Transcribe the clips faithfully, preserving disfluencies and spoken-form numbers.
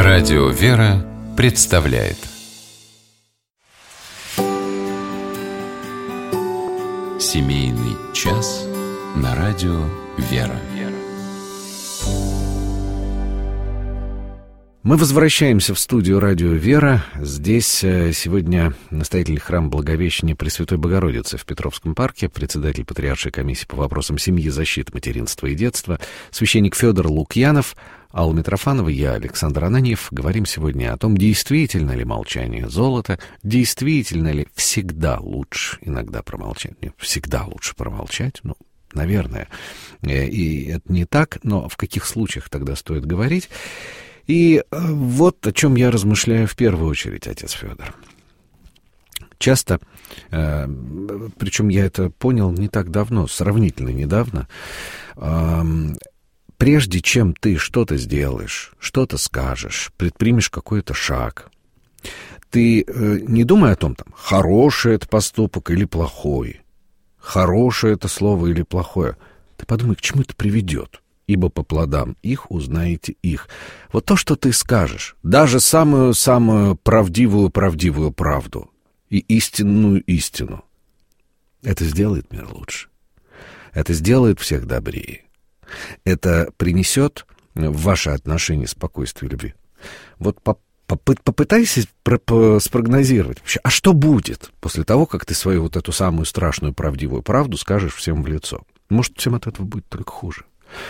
Радио «Вера» представляет семейный час на радио «Вера». Мы возвращаемся в студию радио «Вера». Здесь сегодня настоятель храма Благовещения Пресвятой Богородицы в Петровском парке, председатель Патриаршей комиссии по вопросам семьи, защиты, материнства и детства, священник Федор Лукьянов, Алла Митрофанова, я, Александр Ананьев. Говорим сегодня о том, действительно ли молчание золото, действительно ли всегда лучше иногда промолчать. Нет, всегда лучше промолчать, ну, наверное. И это не так, но в каких случаях тогда стоит говорить? И вот о чем я размышляю в первую очередь, отец Федор. Часто, э, причем я это понял не так давно, сравнительно недавно, э, прежде чем ты что-то сделаешь, что-то скажешь, предпримешь какой-то шаг, ты э, не думай о том, там, хороший это поступок или плохой, хорошее это слово или плохое. Ты подумай, к чему это приведет. Ибо по плодам их узнаете их. Вот то, что ты скажешь, даже самую-самую правдивую-правдивую правду и истинную истину, это сделает мир лучше. Это сделает всех добрее. Это принесет в ваши отношения спокойствие и любви. Вот попытайся спрогнозировать вообще, а что будет после того, как ты свою вот эту самую страшную правдивую правду скажешь всем в лицо? Может, всем от этого будет только хуже.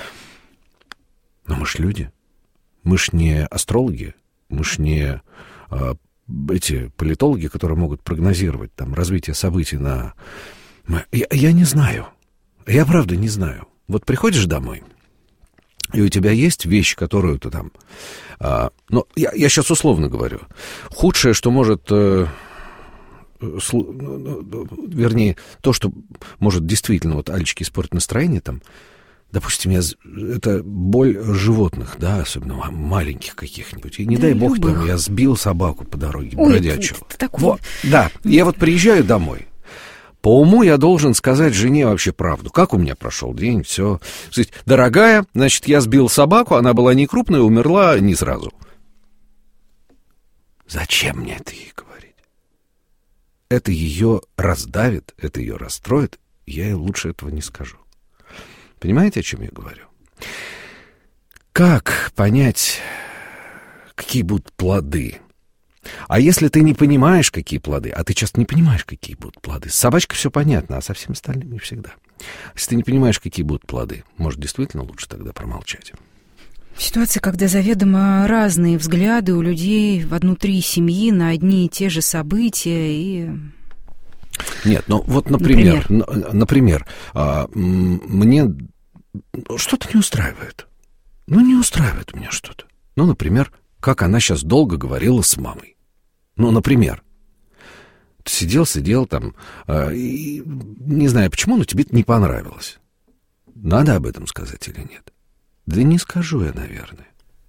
Но мы ж люди. Мы ж не астрологи. Мы ж не а, эти политологи, которые могут прогнозировать там развитие событий на... Я, я не знаю. Я правда не знаю. Вот приходишь домой, и у тебя есть вещь, которую ты там... А, ну, я, я сейчас условно говорю. Худшее, что может... Э, слу, вернее, то, что может действительно вот Алечке испортить настроение там... Допустим, я, это боль животных, да, особенно маленьких каких-нибудь. И не да, дай бог, там, я сбил собаку по дороге, Ой, бродячую. Такой... Вот, да, я вот приезжаю домой. По уму я должен сказать жене вообще правду. Как у меня прошел день, все. Дорогая, значит, я сбил собаку, она была не крупная, умерла не сразу. Зачем мне это ей говорить? Это ее раздавит, это ее расстроит, я ей лучше этого не скажу. Понимаете, о чем я говорю? Как понять, какие будут плоды? А если ты не понимаешь, какие плоды, а ты часто не понимаешь, какие будут плоды, с собачкой все понятно, а со всем остальным не всегда. Если ты не понимаешь, какие будут плоды, может, действительно лучше тогда промолчать. В ситуации, когда заведомо разные взгляды у людей внутри семьи на одни и те же события и... Нет, ну вот, например, например, например а, мне что-то не устраивает. Ну, не устраивает меня что-то. Ну, например, как она сейчас долго говорила с мамой. Ну, например, ты сидел, сидел там, а, и не знаю почему, но тебе это не понравилось. Надо об этом сказать или нет? Да не скажу я, наверное.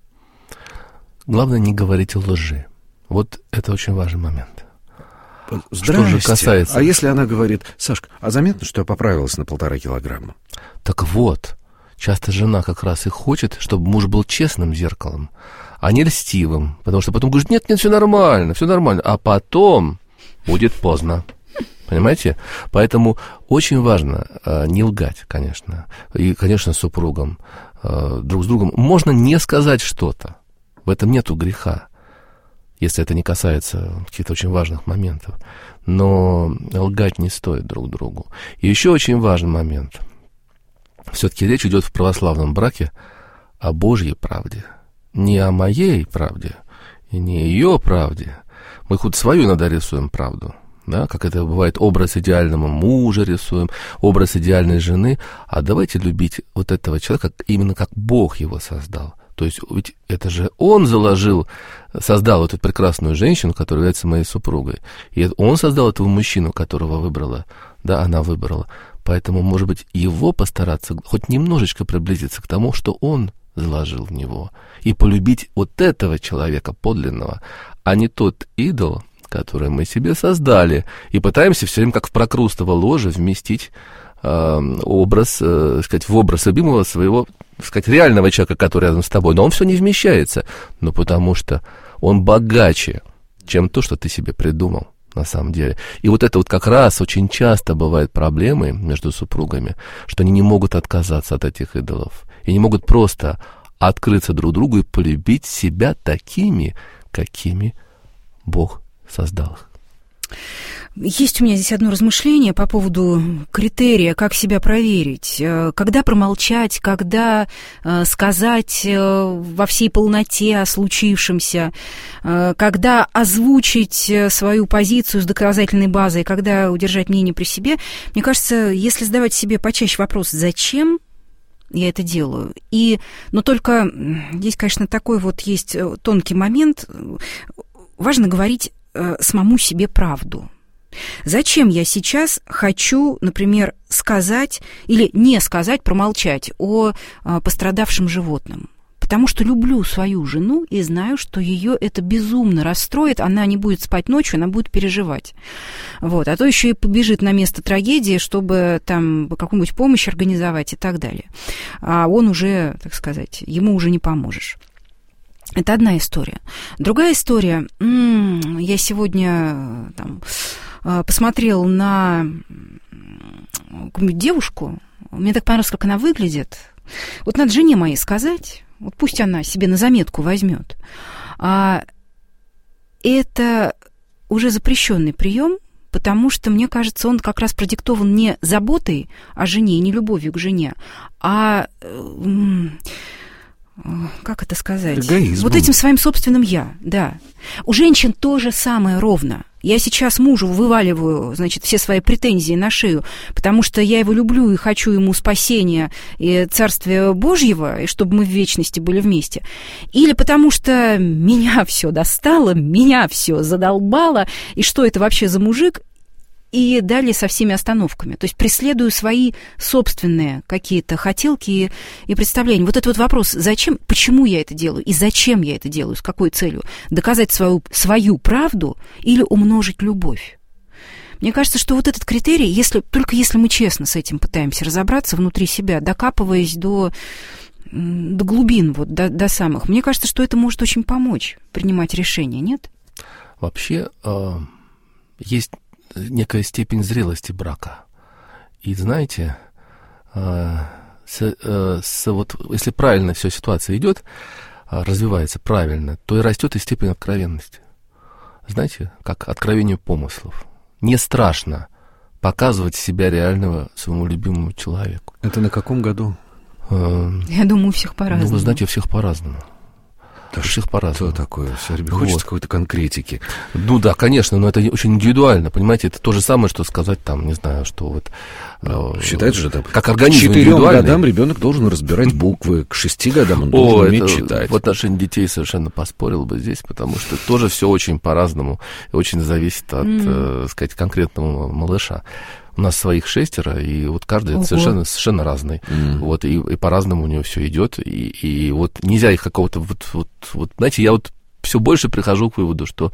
Главное, не говорить лжи. Вот это очень важный момент. Здрасте. Что же касается... А если она говорит: Сашка, а заметно, что я поправилась на полтора килограмма? Так вот, часто жена как раз и хочет, чтобы муж был честным зеркалом, а не льстивым. Потому что потом говорит: нет, нет, все нормально, все нормально. А потом будет поздно. Понимаете? Поэтому очень важно э, не лгать, конечно. И, конечно, с супругом, э, друг с другом. Можно не сказать что-то. В этом нету греха, если это не касается каких-то очень важных моментов. Но лгать не стоит друг другу. И еще очень важный момент. Все-таки речь идет в православном браке о Божьей правде. Не о моей правде и не ее правде. Мы хоть свою иногда рисуем правду, да, как это бывает, образ идеального мужа рисуем, образ идеальной жены. А давайте любить вот этого человека именно как Бог его создал. То есть ведь это же он заложил, создал эту прекрасную женщину, которая является моей супругой. И он создал этого мужчину, которого выбрала, да, она выбрала. Поэтому, может быть, его постараться хоть немножечко приблизиться к тому, что он заложил в него. И полюбить вот этого человека подлинного, а не тот идол, который мы себе создали. И пытаемся все время, как в прокрустово ложе, вместить э, образ, э, сказать, в образ любимого своего, сказать, реального человека, который рядом с тобой, но он все не вмещается, ну, потому что он богаче, чем то, что ты себе придумал. На самом деле. И вот это вот как раз очень часто бывают проблемы между супругами, что они не могут отказаться от этих идолов. И не могут просто открыться друг другу и полюбить себя такими, какими Бог создал их. Есть у меня здесь одно размышление по поводу критерия, как себя проверить. Когда промолчать, когда сказать во всей полноте о случившемся, когда озвучить свою позицию с доказательной базой, когда удержать мнение при себе. Мне кажется, если задавать себе почаще вопрос «зачем?», я это делаю. И, но только здесь, конечно, такой вот есть тонкий момент. Важно говорить самому себе правду. Зачем я сейчас хочу, например, сказать или не сказать, промолчать о пострадавшем животном? Потому что люблю свою жену и знаю, что ее это безумно расстроит, она не будет спать ночью, она будет переживать. Вот. А то еще и побежит на место трагедии, чтобы там какую-нибудь помощь организовать и так далее. А он уже, так сказать, ему уже не поможешь. Это одна история. Другая история. М-м, я сегодня там, посмотрел на какую-нибудь девушку. Мне так понравилось, как она выглядит. Вот надо жене моей сказать, вот пусть она себе на заметку возьмет. А это уже запрещенный прием, потому что, мне кажется, он как раз продиктован не заботой о жене и не любовью к жене, а... как это сказать? Эгоизмом. Вот этим своим собственным «я», да. У женщин то же самое ровно. Я сейчас мужу вываливаю, значит, все свои претензии на шею, потому что я его люблю и хочу ему спасения и Царствия Божьего, и чтобы мы в вечности были вместе. Или потому что меня все достало, меня все задолбало, и что это вообще за мужик? И далее со всеми остановками. То есть преследую свои собственные какие-то хотелки и, и представления. Вот этот вот вопрос, зачем, почему я это делаю и зачем я это делаю, с какой целью? Доказать свою, свою правду или умножить любовь? Мне кажется, что вот этот критерий, если, только если мы честно с этим пытаемся разобраться внутри себя, докапываясь до, до глубин, вот, до, до самых, мне кажется, что это может очень помочь принимать решения, нет? Вообще э, есть некая степень зрелости брака. И знаете, э, с, э, с, вот, если правильно вся ситуация идет, э, развивается правильно, то и растет и степень откровенности. Знаете, как откровению помыслов. Не страшно показывать себя реального своему любимому человеку. Это на каком году? Э, Я думаю, у всех по-разному. Ну, вы знаете, у всех по-разному. Да всех по-разному. Что такое? Все время хочется Вот. какой-то конкретики. Ну да, конечно, но это очень индивидуально, понимаете, это то же самое, что сказать там, не знаю, что вот... Да, э, считают же там, как к организм четырем индивидуальный. годам ребенок должен разбирать буквы, к шести годам он О, должен уметь это читать. в отношении детей совершенно поспорил бы здесь, потому что тоже все очень по-разному, и очень зависит от, mm. э, сказать, конкретного малыша. У нас своих шестеро, и вот каждый Ого. совершенно, совершенно разный. Mm. Вот, и, и по-разному у него все идет. И, и вот нельзя их какого-то... Вот, вот, вот, знаете, я вот все больше прихожу к выводу, что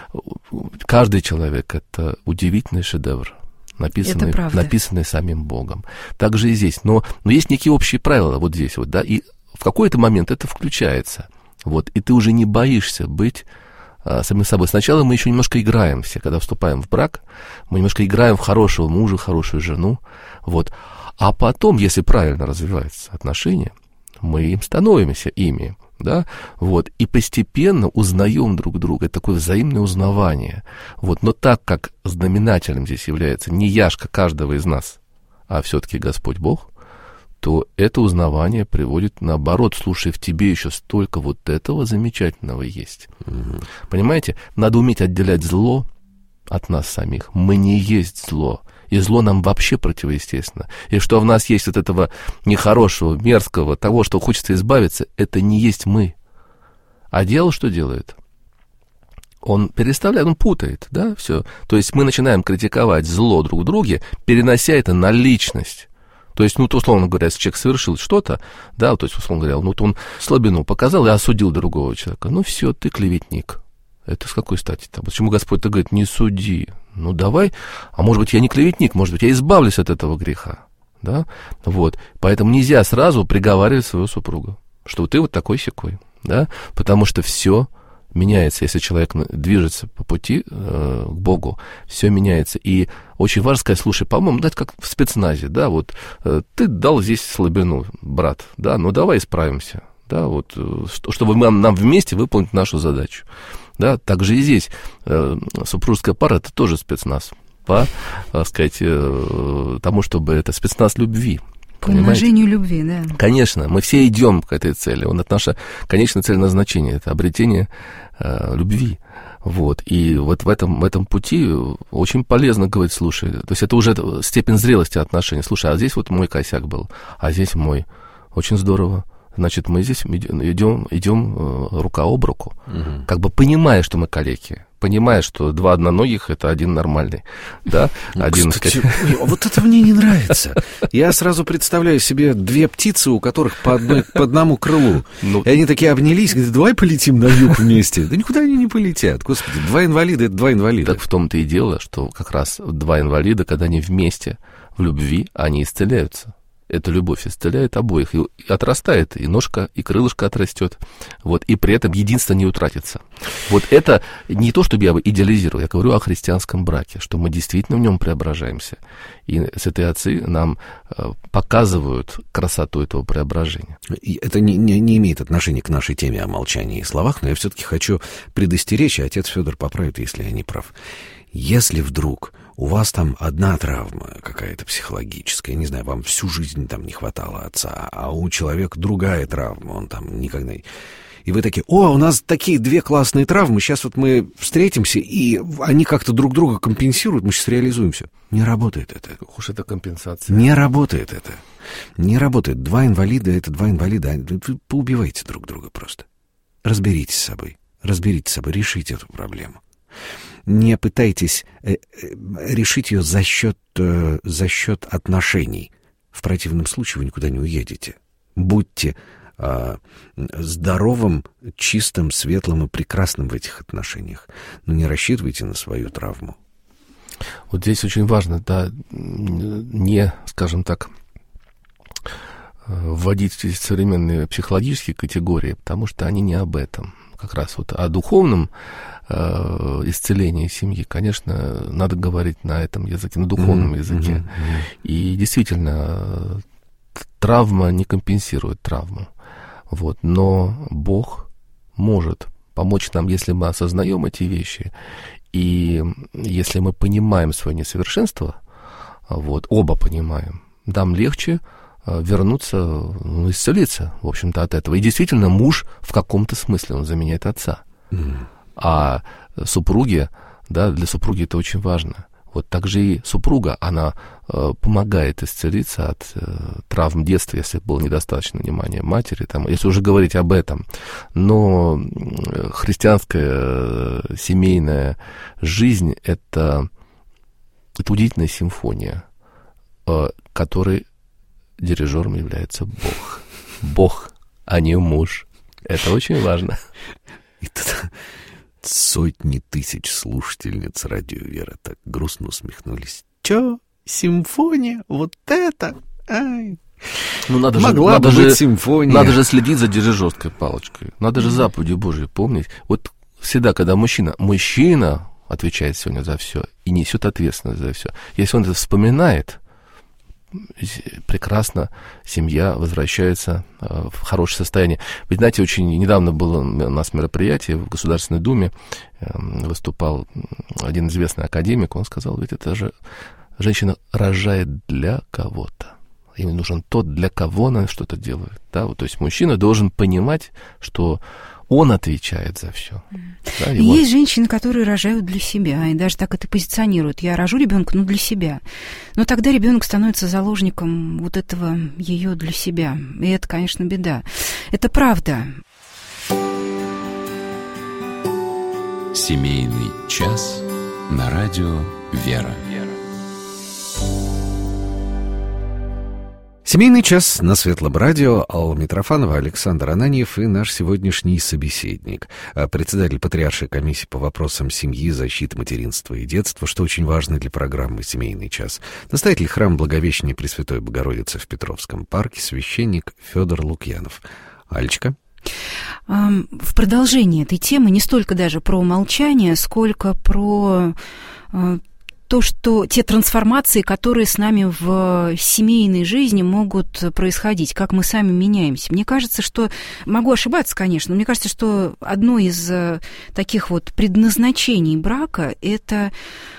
каждый человек — это удивительный шедевр, написанный, написанный самим Богом. Так же и здесь. Но, но есть некие общие правила вот здесь вот, да, и в какой-то момент это включается. Вот, и ты уже не боишься быть самим собой. Сначала мы еще немножко играем все, когда вступаем в брак, мы немножко играем в хорошего мужа, хорошую жену, вот. А потом, если правильно развиваются отношения, мы им становимся ими, да, вот, и постепенно узнаем друг друга, это такое взаимное узнавание, вот, но так как знаменателем здесь является не яшка каждого из нас, а все-таки Господь Бог, то это узнавание приводит наоборот, слушай, в тебе еще столько вот этого замечательного есть. Mm-hmm. Понимаете? Надо уметь отделять зло от нас самих. Мы не есть зло. И зло нам вообще противоестественно. И что в нас есть вот этого нехорошего, мерзкого, того, что хочется избавиться, это не есть мы. А дьявол что делает? Он переставляет, он путает, да, все. То есть мы начинаем критиковать зло друг в друге, перенося это на личность. То есть, ну, то, условно говоря, если человек совершил что-то, да, то есть, условно говоря, ну, вот он слабину показал и осудил другого человека. Ну, все, ты клеветник. Это с какой стати-то? Почему Господь-то говорит, не суди? Ну, давай, а может быть, я не клеветник, может быть, я избавлюсь от этого греха. Да? Вот. Поэтому нельзя сразу приговаривать своего супруга, что ты вот такой-сякой. Да? Потому что все меняется, если человек движется по пути э, к Богу, все меняется. И очень важно сказать, слушай, по-моему, это как в спецназе, да, вот э, ты дал здесь слабину, брат, да, ну давай исправимся, да, вот, э, чтобы мы, нам вместе выполнить нашу задачу. Да, также и здесь э, супружеская пара — это тоже спецназ по, так сказать, э, тому, чтобы это спецназ любви. По умножению любви, да. Конечно, мы все идем к этой цели. Вот это наша конечная цель назначения, это обретение э, любви. Вот. И вот в этом, в этом пути очень полезно говорить, слушай, то есть это уже степень зрелости отношений. Слушай, а здесь вот мой косяк был, а здесь мой. Очень здорово. Значит, мы здесь идем, идем рука об руку, угу. Как бы понимая, что мы калеки, понимая, что два одноногих — это один нормальный, да? Ну, один, кстати, вот это мне не нравится. Я сразу представляю себе две птицы, у которых по, одной, по одному крылу. Ну, и они такие обнялись, говорят, давай полетим на юг вместе. Да никуда они не полетят. Господи, два инвалида — это два инвалида. Так в том-то и дело, что как раз два инвалида, когда они вместе в любви, они исцеляются. Эта любовь исцеляет обоих, и отрастает, и ножка, и крылышко отрастет, вот, и при этом единство не утратится. Вот это не то, чтобы я идеализировал, я говорю о христианском браке, что мы действительно в нем преображаемся. И святые отцы нам показывают красоту этого преображения. Это не, не, не имеет отношения к нашей теме о молчании и словах, но я все-таки хочу предостеречь, и отец Федор поправит, если я не прав. Если вдруг у вас там одна травма какая-то психологическая, не знаю, вам всю жизнь там не хватало отца, а у человека другая травма, он там никогда... И вы такие, о, у нас такие две классные травмы, сейчас вот мы встретимся, и они как-то друг друга компенсируют, мы сейчас реализуемся. Не работает это. Уж это компенсация. Не работает это. Не работает. Два инвалида — это два инвалида. Вы поубиваете друг друга просто. Разберитесь с собой. Разберитесь с собой, решите эту проблему. Не пытайтесь э, э, решить ее за счет, э, за счет отношений. В противном случае вы никуда не уедете. Будьте э, здоровым, чистым, светлым и прекрасным в этих отношениях. Но не рассчитывайте на свою травму. Вот здесь очень важно, да, не, скажем так, вводить здесь современные психологические категории, потому что они не об этом. Как раз вот о духовном э, исцелении семьи, конечно, надо говорить на этом языке, на духовном mm-hmm. языке. Mm-hmm. И действительно, травма не компенсирует травму. Вот. Но Бог может помочь нам, если мы осознаем эти вещи, и если мы понимаем свое несовершенство, вот, оба понимаем, нам легче вернуться, ну, исцелиться, в общем-то, от этого. И действительно, муж в каком-то смысле, он заменяет отца. Mm. А супруге, да, для супруги это очень важно. Вот так же и супруга, она э, помогает исцелиться от э, травм детства, если было недостаточно внимания матери, там, если уже говорить об этом. Но христианская э, семейная жизнь — это, это удивительная симфония, э, которой дирижером является Бог. Бог, а не муж. Это очень важно. И тут сотни тысяч слушательниц радио Вера так грустно усмехнулись. Чё? Симфония? Вот это? Ай. Ну, надо Могла же, надо бы быть же, симфония. Надо же следить за дирижерской палочкой. Надо же заповеди Божьи помнить. Вот всегда, когда мужчина, мужчина отвечает сегодня за все и несет ответственность за все. Если он это вспоминает, прекрасно семья возвращается в хорошее состояние. Ведь, знаете, очень недавно было у нас мероприятие в Государственной Думе, выступал один известный академик, он сказал, ведь это же женщина рожает для кого-то. Ему нужен тот, для кого она что-то делает. Да? Вот, то есть мужчина должен понимать, что он отвечает за все. Да, его... Есть женщины, которые рожают для себя, и даже так это позиционируют. Я рожу ребенка, но для себя. Но тогда ребенок становится заложником вот этого ее для себя. И это, конечно, беда. Это правда. Семейный час на радио Вера. Семейный час на Светлом радио. Алла Митрофанова, Александр Ананьев и наш сегодняшний собеседник, председатель Патриаршей комиссии по вопросам семьи, защиты материнства и детства, что очень важно для программы «Семейный час», настоятель храма Благовещения Пресвятой Богородицы в Петровском парке, священник Федор Лукьянов. Алечка? В продолжении этой темы не столько даже про молчание, сколько про то, что те трансформации, которые с нами в семейной жизни могут происходить, как мы сами меняемся. Мне кажется, что, могу ошибаться, конечно, но мне кажется, что одно из таких вот предназначений брака – это,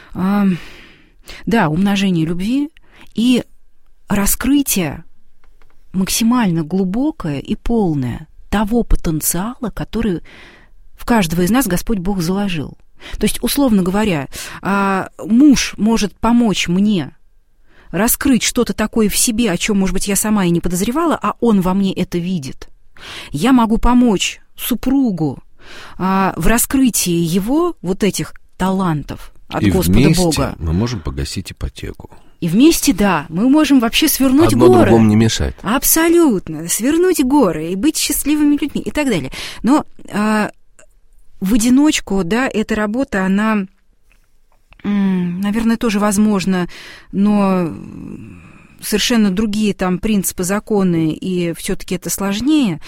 да, умножение любви и раскрытие максимально глубокое и полное того потенциала, который в каждого из нас Господь Бог заложил. То есть, условно говоря, муж может помочь мне раскрыть что-то такое в себе, о чем, может быть, я сама и не подозревала, а он во мне это видит. Я могу помочь супругу в раскрытии его вот этих талантов от и Господа вместе Бога. Мы можем погасить ипотеку. И вместе, да, мы можем вообще свернуть Одно горы. другому не мешает. Абсолютно. Свернуть горы и быть счастливыми людьми и так далее. Но а, в одиночку, да, эта работа, она, м, наверное, тоже возможна, но совершенно другие там принципы, законы, и все-таки это сложнее.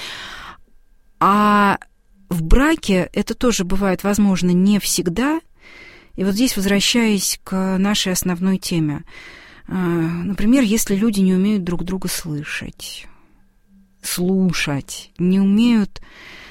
А в браке это тоже бывает возможно не всегда. И вот здесь, возвращаясь к нашей основной теме, например, если люди не умеют друг друга слышать, слушать, не умеют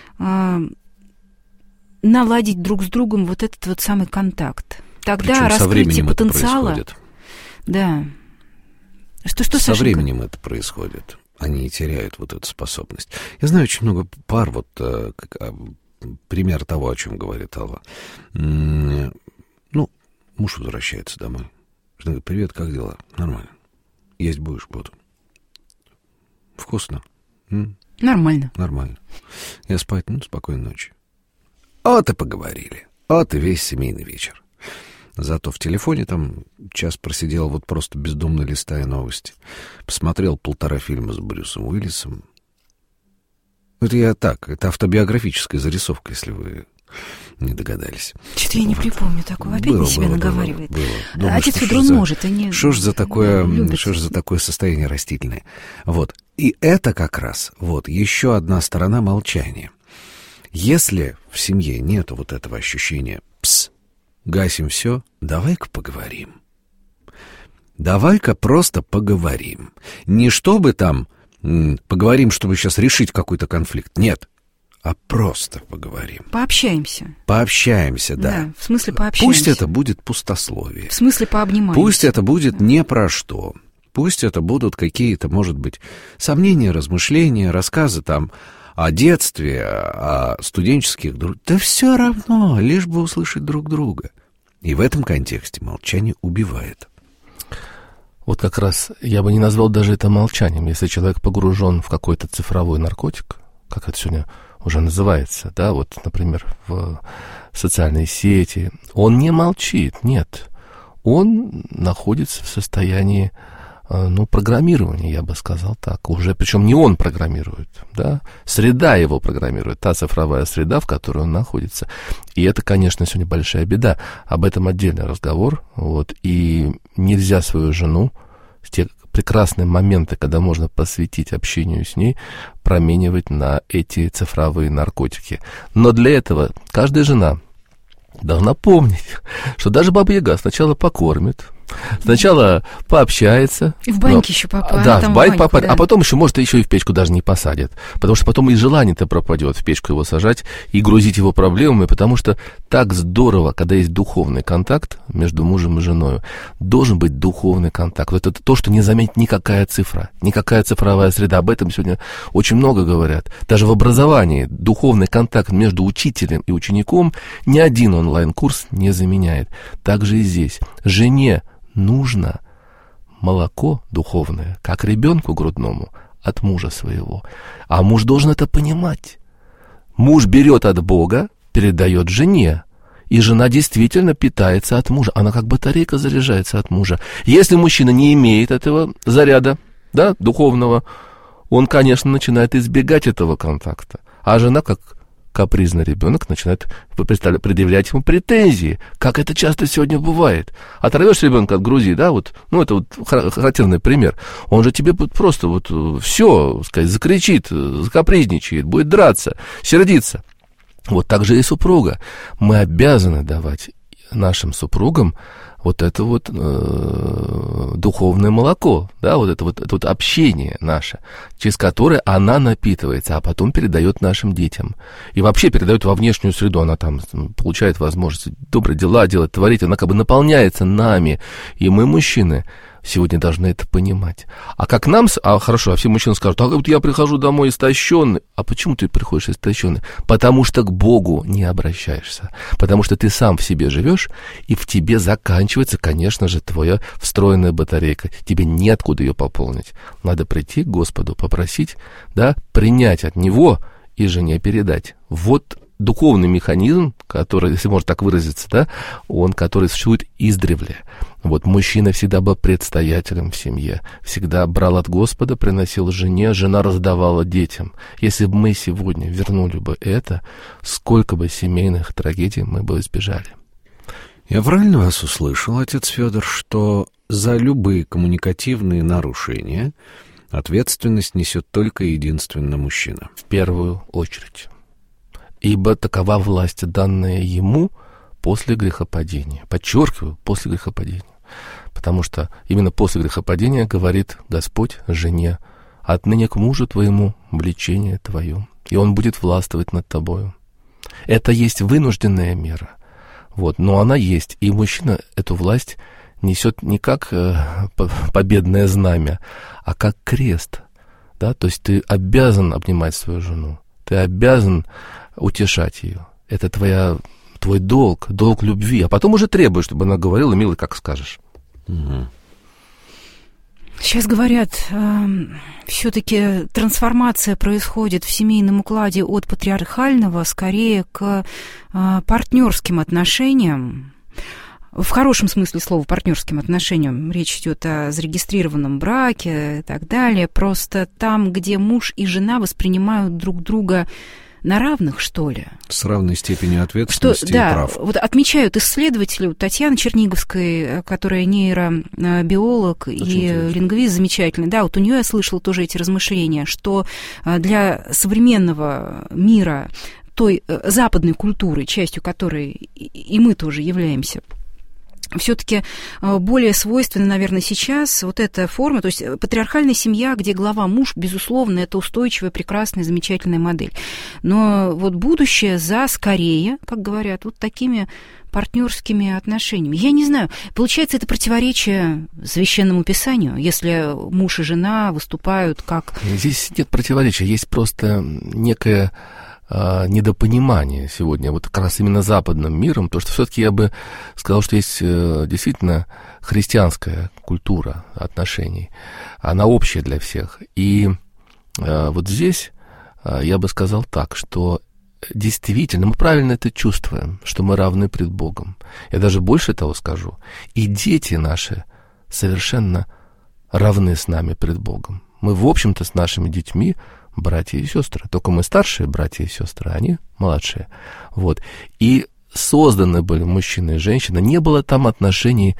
наладить друг с другом вот этот вот самый контакт, тогда Причем раскрытие потенциала... Это да. Что, что, со Сашенька? временем это происходит. Они теряют вот эту способность. Я знаю очень много пар, вот как, пример того, о чем говорит Алла. Ну, муж возвращается домой. Жена говорит: привет, как дела? Нормально. Есть будешь? Буду. Вкусно? М? Нормально. Нормально. Я спать? Ну, спокойной ночи. Вот и поговорили. Вот и весь семейный вечер. Зато в телефоне там час просидел, вот просто бездумно листая новости. Посмотрел полтора фильма с Брюсом Уиллисом. Это я так, это автобиографическая зарисовка, если вы не догадались. Что-то я не припомню такого. Опять было, на себя было, наговаривает. Было, было. Думаю, Отец что Федор ж за, может, а не... Что ж за такое, любит. что ж за такое состояние растительное? Вот. И это как раз, вот, еще одна сторона молчания. Если в семье нету вот этого ощущения «пс», гасим все, давай-ка поговорим. Давай-ка просто поговорим. Не чтобы там м, поговорим, чтобы сейчас решить какой-то конфликт. Нет. А просто поговорим. Пообщаемся. Пообщаемся, да. Да, в смысле пообщаемся. Пусть это будет пустословие. В смысле пообнимаемся. Пусть это будет не про что. Пусть это будут какие-то, может быть, сомнения, размышления, рассказы там о детстве, о студенческих друзьях. Да все равно, лишь бы услышать друг друга. И в этом контексте молчание убивает. Вот как раз я бы не назвал даже это молчанием, если человек погружен в какой-то цифровой наркотик, как это сегодня уже называется, да, вот, например, в социальной сети, он не молчит, нет, он находится в состоянии, ну, программирования, я бы сказал так, уже, причем не он программирует, да, среда его программирует, та цифровая среда, в которой он находится, и это, конечно, сегодня большая беда, об этом отдельный разговор, вот, и нельзя свою жену в те прекрасные моменты, когда можно посвятить общению с ней, променивать на эти цифровые наркотики. Но для этого каждая жена должна помнить, что даже Баба-Яга сначала покормит, сначала пообщается. И в баньке но, еще попадет. Да, в баньку попадет. Да. А потом еще, может, еще и в печку даже не посадит. Потому что потом и желание-то пропадет в печку его сажать и грузить его проблемами, потому что так здорово, когда есть духовный контакт между мужем и женой. Должен быть духовный контакт. Вот это то, что не заметит никакая цифра, никакая цифровая среда. Об этом сегодня очень много говорят. Даже в образовании духовный контакт между учителем и учеником ни один онлайн-курс не заменяет. Так же и здесь. Жене нужно молоко духовное, как ребенку грудному, от мужа своего. А муж должен это понимать. Муж берет от Бога, передает жене. И жена действительно питается от мужа. Она как батарейка заряжается от мужа. Если мужчина не имеет этого заряда, да, духовного, он, конечно, начинает избегать этого контакта. А жена, как капризный ребенок, начинает предъявлять ему претензии, как это часто сегодня бывает. Оторвешь ребенка от груди, да, вот, ну, это вот характерный пример. Он же тебе просто вот все, сказать, закричит, закапризничает, будет драться, сердиться. Вот так же и супруга. Мы обязаны давать нашим супругам вот это вот э, духовное молоко, да, вот это вот, это вот общение наше, через которое она напитывается, а потом передает нашим детям. И вообще передает во внешнюю среду, она там получает возможность добрые дела делать, творить, она как бы наполняется нами. И мы, мужчины, сегодня должны это понимать. А как нам... А хорошо, а все мужчины скажут, а вот я прихожу домой истощенный. А почему ты приходишь истощенный? Потому что к Богу не обращаешься. Потому что ты сам в себе живешь, и в тебе заканчивается, конечно же, твоя встроенная батарейка. Тебе неоткуда ее пополнить. Надо прийти к Господу, попросить, да, принять от Него и жене передать. Вот духовный механизм, который, если можно так выразиться, да, он, который существует издревле. Вот мужчина всегда был предстоятелем в семье, всегда брал от Господа, приносил жене, жена раздавала детям. Если бы мы сегодня вернули бы это, сколько бы семейных трагедий мы бы избежали. Я правильно вас услышал, отец Федор, что за любые коммуникативные нарушения ответственность несет только и единственно мужчина? В первую очередь. Ибо такова власть, данная ему после грехопадения. Подчеркиваю, после грехопадения. Потому что именно после грехопадения говорит Господь жене: отныне к мужу твоему влечение твое, и он будет властвовать над тобою. Это есть вынужденная мера. Вот, но она есть, и мужчина эту власть несет не как э, победное знамя, а как крест. Да? То есть ты обязан обнимать свою жену, ты обязан утешать ее. Это твоя, твой долг, долг любви. А потом уже требуешь, чтобы она говорила: милый, как скажешь. Угу. Сейчас говорят, э, все-таки трансформация происходит в семейном укладе от патриархального скорее к э, партнерским отношениям. В хорошем смысле слова партнерским отношениям. Речь идет о зарегистрированном браке и так далее. Просто там, где муж и жена воспринимают друг друга на равных, что ли? С равной степенью ответственности что, да, и прав. Вот отмечают исследователи, вот Татьяна Черниговская, которая нейробиолог Очень и интересно. лингвист замечательный, да, вот у нее я слышала тоже эти размышления, что для современного мира, той западной культуры, частью которой и мы тоже являемся, все-таки более свойственна, наверное, сейчас вот эта форма, то есть патриархальная семья, где глава муж, безусловно, это устойчивая, прекрасная, замечательная модель. Но вот будущее за скорее, как говорят, вот такими партнерскими отношениями. Я не знаю, получается, это противоречие Священному Писанию, если муж и жена выступают как... Здесь нет противоречия, есть просто некое недопонимание сегодня, вот как раз именно западным миром, потому что все-таки я бы сказал, что есть действительно христианская культура отношений, она общая для всех. И вот здесь я бы сказал так, что действительно мы правильно это чувствуем, что мы равны пред Богом. Я даже больше того скажу, и дети наши совершенно равны с нами пред Богом. Мы, в общем-то, с нашими детьми братья и сестры. Только мы старшие братья и сестры, а они младшие. Вот. И созданы были мужчина и женщина. Не было там отношений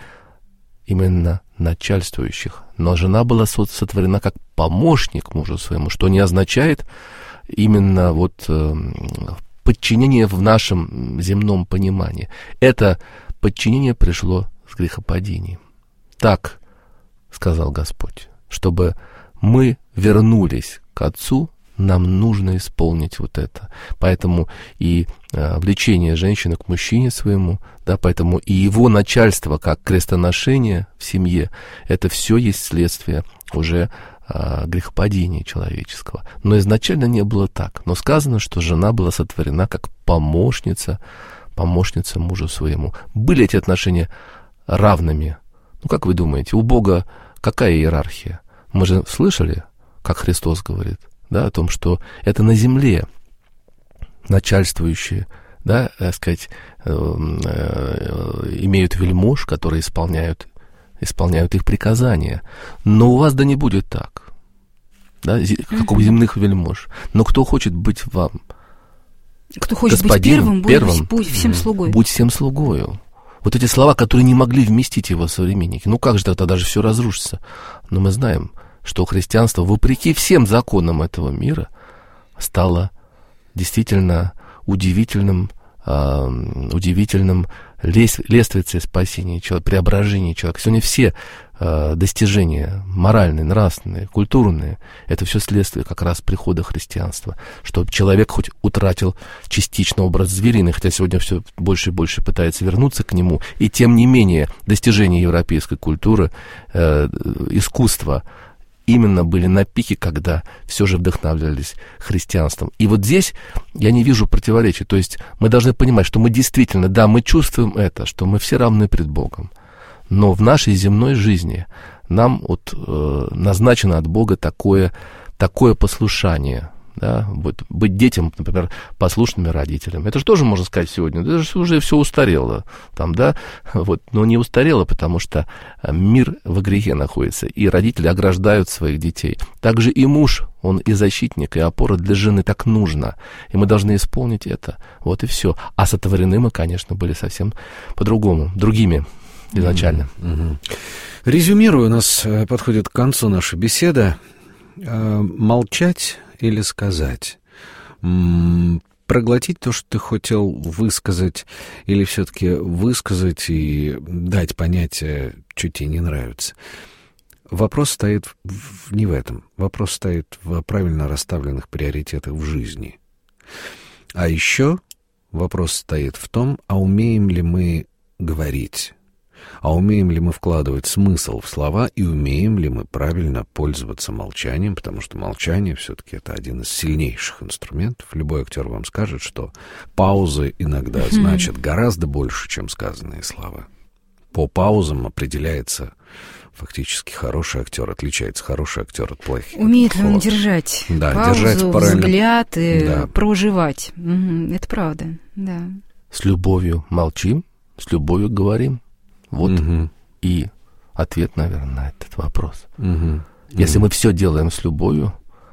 именно начальствующих. Но жена была сотворена как помощник мужу своему, что не означает именно вот э, подчинение в нашем земном понимании. Это подчинение пришло с грехопадением. Так сказал Господь, чтобы мы вернулись к Отцу, нам нужно исполнить вот это. Поэтому и э, влечение женщины к мужчине своему, да, поэтому и его начальство как крестоношение в семье, это все есть следствие уже э, грехопадения человеческого. Но изначально не было так. Но сказано, что жена была сотворена как помощница, помощница мужу своему. Были эти отношения равными? Ну, как вы думаете, у Бога какая иерархия? Мы же слышали, как Христос говорит, да, о том, что это на земле начальствующие, да, так сказать, э, э, имеют вельмож, которые исполняют исполняют их приказания. Но у вас да не будет так, да, как у земных вельмож. Но кто хочет быть вам Кто хочет быть первым, первым, будь всем слугой. Будь всем слугою. Вот эти слова, которые не могли вместить его современники. Ну как же тогда даже все разрушится? Но мы знаем, что христианство, вопреки всем законам этого мира, стало действительно удивительным, э, удивительным лествицей спасения человека, преображения человека. Сегодня все э, достижения моральные, нравственные, культурные, это все следствие как раз прихода христианства, что человек хоть утратил частично образ звериный, хотя сегодня все больше и больше пытается вернуться к нему, и тем не менее достижения европейской культуры, э, искусства именно были на пике, когда все же вдохновлялись христианством. И вот здесь я не вижу противоречий. То есть мы должны понимать, что мы действительно, да, мы чувствуем это, что мы все равны пред Богом. Но в нашей земной жизни нам вот, э, назначено от Бога такое, такое послушание. Да, быть, быть детям, например, послушными родителям. Это же тоже можно сказать сегодня. Это же уже все устарело. Там, да? Вот. Но не устарело, потому что мир во грехе находится, и родители ограждают своих детей. Также и муж, он и защитник, и опора для жены, так нужно. И мы должны исполнить это. Вот и все. А сотворены мы, конечно, были совсем по-другому, другими изначально. Mm-hmm. Резюмируя, у нас подходит к концу наша беседа. Молчать или сказать? М-м, проглотить то, что ты хотел высказать, или все-таки высказать и дать понятие, что тебе не нравится? Вопрос стоит в, не в этом. Вопрос стоит в правильно расставленных приоритетах в жизни. А еще вопрос стоит в том, а умеем ли мы говорить? А умеем ли мы вкладывать смысл в слова, и умеем ли мы правильно пользоваться молчанием, потому что молчание все-таки это один из сильнейших инструментов. Любой актер вам скажет, что паузы иногда значат гораздо больше, чем сказанные слова. По паузам определяется фактически хороший актер, отличается хороший актер от плохих. Умеет ли он держать да, паузу, держать правильно. Взгляд и да. проживать. Угу, это правда, да. С любовью молчим, с любовью говорим. Вот угу. и ответ, наверное, на этот вопрос. Угу. Если угу. мы все делаем с любовью,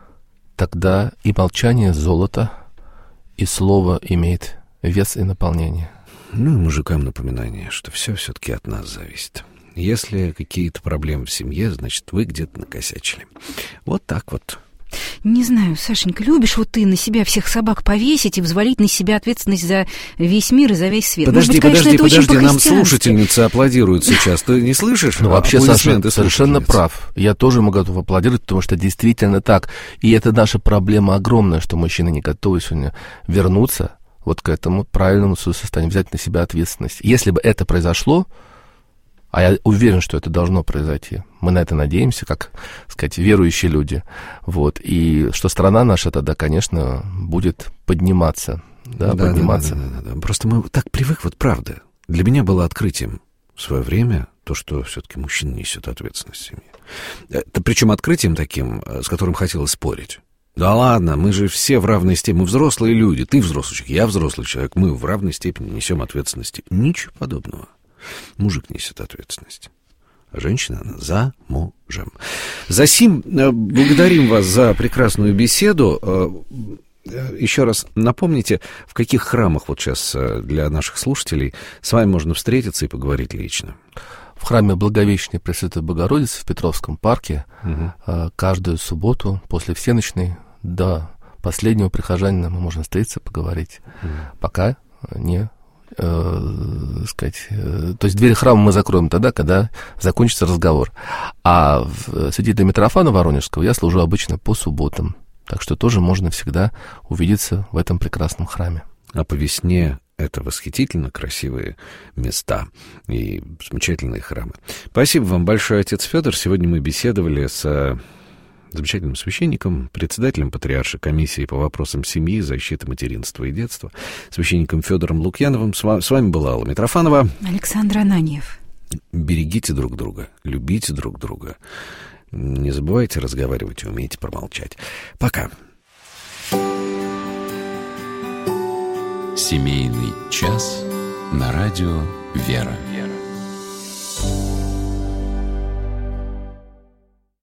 тогда и молчание золото, и слово имеет вес и наполнение. Ну и мужикам напоминание, что все все-таки от нас зависит. Если какие-то проблемы в семье, значит, вы где-то накосячили. Вот так вот. Не знаю, Сашенька, любишь вот ты на себя всех собак повесить и взвалить на себя ответственность за весь мир и за весь свет? Подожди, Может быть, подожди, конечно, это подожди, очень нам слушательницы аплодируют сейчас. Ты не слышишь? Ну, вообще, Саша, совершенно прав. Я тоже ему готов аплодировать, потому что действительно так. И это наша проблема огромная, что мужчины не готовы сегодня вернуться вот к этому правильному состоянию, взять на себя ответственность. Если бы это произошло, а я уверен, что это должно произойти. Мы на это надеемся, как, сказать, верующие люди. Вот. И что страна наша тогда, конечно, будет подниматься. Да, да, подниматься. Да, да, да, да. Просто мы так привыкли, вот правда. Для меня было открытием в свое время то, что все-таки мужчина несет ответственность в семье. Это причем открытием таким, с которым хотелось спорить. Да ладно, мы же все в равной степени, мы взрослые люди. Ты взрослый человек, я взрослый человек. Мы в равной степени несем ответственности. Ничего подобного. Мужик несет ответственность, а женщина она за мужем. Засим, благодарим вас за прекрасную беседу. Еще раз напомните, в каких храмах вот сейчас для наших слушателей с вами можно встретиться и поговорить лично. В храме Благовещения Пресвятой Богородицы в Петровском парке угу. каждую субботу после всеночной до последнего прихожанина мы можем встретиться, поговорить, угу. пока не... Э, сказать, э, то есть двери храма мы закроем тогда, когда закончится разговор. А в святителя Митрофана Воронежского я служу обычно по субботам. Так что тоже можно всегда увидеться в этом прекрасном храме. А по весне это восхитительно красивые места и замечательные храмы. Спасибо вам большое, отец Федор. Сегодня мы беседовали с замечательным священником, председателем Патриаршей комиссии по вопросам семьи, защиты материнства и детства, священником Федором Лукьяновым. С вами, с вами была Алла Митрофанова. Александр Ананьев. Берегите друг друга, любите друг друга. Не забывайте разговаривать и умейте промолчать. Пока. Семейный час на радио «Вера».